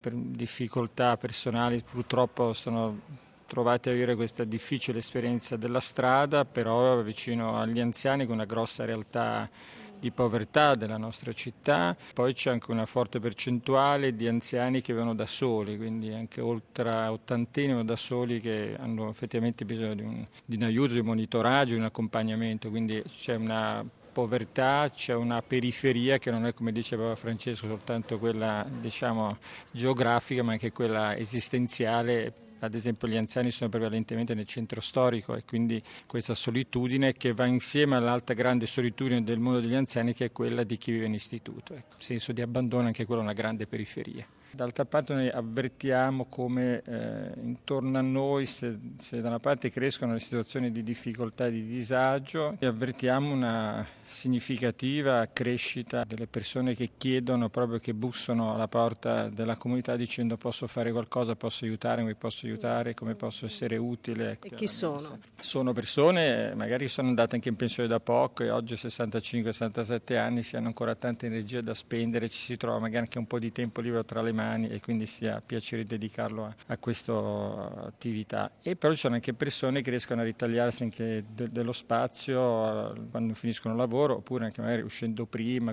per difficoltà personali purtroppo sono trovati a vivere questa difficile esperienza della strada, però vicino agli anziani con una grossa realtà di povertà della nostra città. Poi c'è anche una forte percentuale di anziani che vivono da soli, quindi anche oltre ottantini vivono da soli, che hanno effettivamente bisogno di un aiuto, di un monitoraggio, di un accompagnamento, quindi c'è una povertà, c'è una periferia che non è, come diceva Francesco, soltanto quella geografica, ma anche quella esistenziale. Ad esempio gli anziani sono prevalentemente nel centro storico e quindi questa solitudine che va insieme all'altra grande solitudine del mondo degli anziani, che è quella di chi vive in istituto. Il senso di abbandono, anche quello è una grande periferia. D'altra parte noi avvertiamo come intorno a noi, se da una parte crescono le situazioni di difficoltà e di disagio, avvertiamo una significativa crescita delle persone che chiedono, proprio che bussano alla porta della comunità dicendo: posso fare qualcosa, posso aiutare, come posso aiutare, come posso essere utile. E chi sono? Sono persone magari sono andate anche in pensione da poco e oggi 65-67 anni, si hanno ancora tanta energia da spendere, ci si trova magari anche un po' di tempo libero tra le mani e quindi si ha piacere di dedicarlo a questa attività. E però ci sono anche persone che riescono a ritagliarsi anche dello spazio quando finiscono il lavoro, oppure anche magari uscendo prima,